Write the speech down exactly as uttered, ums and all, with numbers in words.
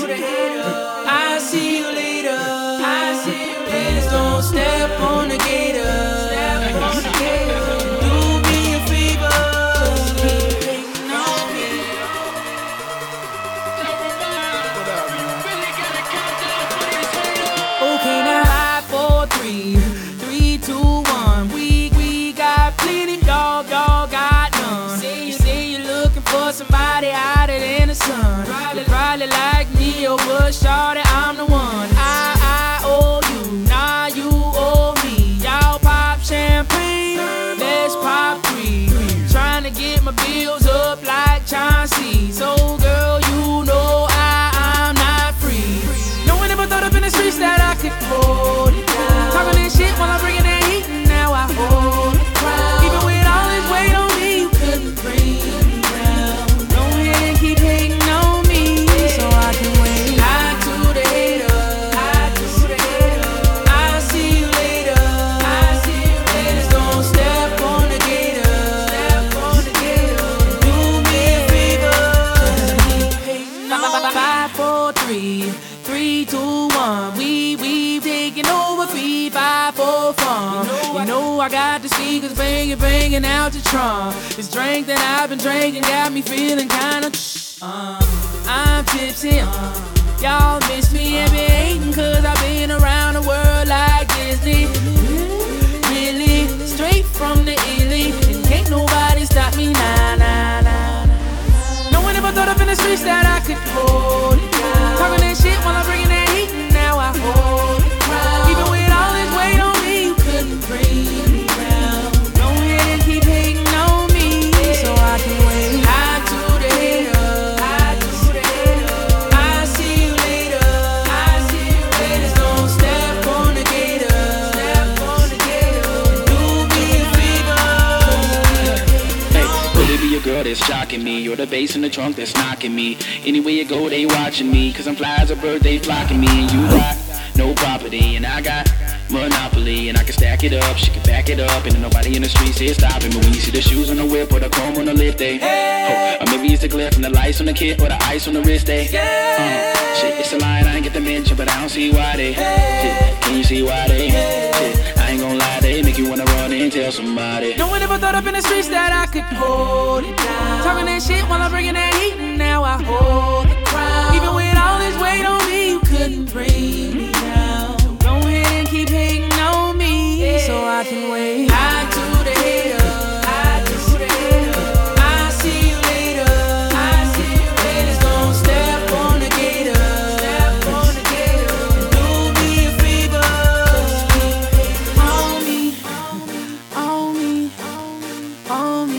the hater. I see you later. I see you later. Please don't step on the gator. Step on the gator. Do me a favor. Keep hating on me. Okay, now five, four, three, three, two, one. We we got plenty, dog, dog got none. You say you're looking for somebody hotter than the sun. Probably, probably like me, or but shorty, I'm the one. I I owe you, now you owe me. Y'all pop champagne, let's pop three. Trying to get my bills up like Chauncey. So girl, you know I I'm not free. No one ever thought up in the streets that I could hold it down. Talking that shit while I'm bringing that heat, and now I hold it proud. Even with all this weight on me, you couldn't bring me down. Go ahead and keep hating on me, so I can wait. High to the hater, high to the hater. I'll see you later, I'll see you later. Don't step on the gator, step on the gator. Do me a favor, keep hating on me. Five, four, three, three, two, one. We we taking over, three, five, four, fun. You know I got the speakers banging, banging out the trunk. This drink that I've been drinking got me feeling kinda. Uh, I'm tipsy. Uh, y'all miss me and be hating 'cause I've been around the world like Disney. Really, straight from the illy, and can't nobody stop me, nah, nah, nah, nah. No one ever thought up in the streets that I could hold it down. Talking that shit while I'm bringing that heat, and now I hold it proud. Even with all this weight on me, you couldn't bring me down. Go ahead and keep hating on me, so I can wait. High to the hater, high to the hater. I see you later, I see you later. Don't step on the gator, step on the gator. Do me a favor. Hey, could it be a girl that's shocking me, or the bass in the trunk that's knocking me? Anywhere you go, they watching me, 'cause I'm fly as a bird, they flocking me. And you got no property, and I got monopoly, and I can stack it up, she can back it up, and ain't nobody in the streets here stopping me. When you see the shoes on the whip or the chrome on the lip, they oh, or maybe it's the glare from the lights on the kit or the ice on the wrist, they uh, shit, it's a line I ain't get to mention, but I don't see why they shit, can you see why they shit, I ain't gon' lie, they make you wanna run and tell somebody. No one ever thought up in the streets that I could hold it down. Talking that shit while I'm bringing that heat, and now I hold the crowd. Even with all this weight on me, you couldn't bring me down. Go ahead and keep hating on me, so I can wait. High to the hater, high to the hater. I see you later, I see you later. Don't step on the gator, step on the gator. Do me a favor, keep hating on me, on me, on me.